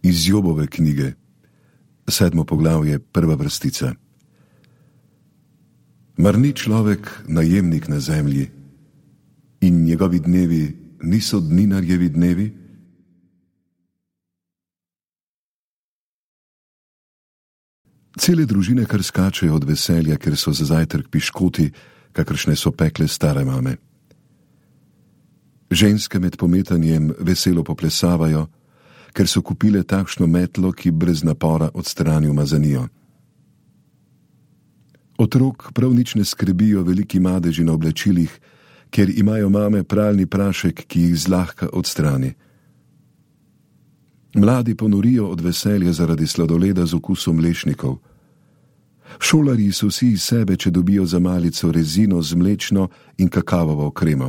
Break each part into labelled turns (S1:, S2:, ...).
S1: Iz Jobove knjige, 7. poglavje, 1. vrstica. Mar ni človek najemnik na zemlji in njegovi dnevi niso dninarjevi dnevi? Cele družine kar skačejo od veselja, ker so za zajtrk piškoti, kakršne so pekle stare mame. Ženske med pometanjem veselo poplesavajo, ker so kupile takšno metlo, ki brez napora odstrani umazanijo. Otrok prav nič ne skrbijo veliki madeži na oblačilih, ker imajo mame pralni prašek, ki jih zlahka odstrani. Mladi ponorijo od veselja zaradi sladoleda z okusom lešnikov. Šolarji so vsi iz sebe, če dobijo za malico rezino z mlečno in kakavovo kremo.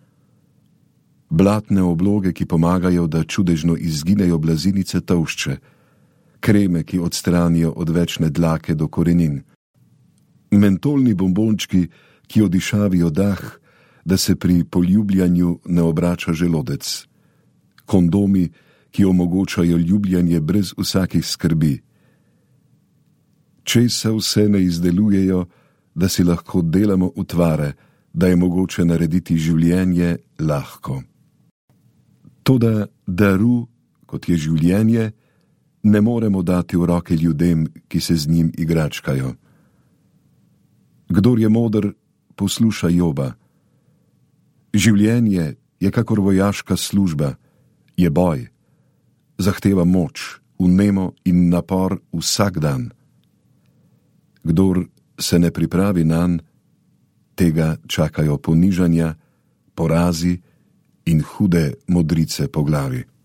S1: Blatne obloge, ki pomagajo, da čudežno izginejo blazinice tolšče, kreme, ki odstranijo odvečne dlake do korenin, mentolni bombončki, ki odišavijo dah, da se pri poljubljanju ne obrača želodec, kondomi, ki omogočajo ljubljanje brez vsakih skrbi. Česa vse ne izdelujejo, da si lahko delamo utvare, da je mogoče narediti življenje lahko. Toda daru, kot je življenje, ne moremo dati v roke ljudem, ki se z njim igračkajo. Kdor je moder, posluša Joba. Življenje je kakor vojaška služba, je boj, zahteva moč, vnemo in napor vsak dan. Kdor se ne pripravi nanj, tega čakajo ponižanja, porazi in hude modrice po glavi.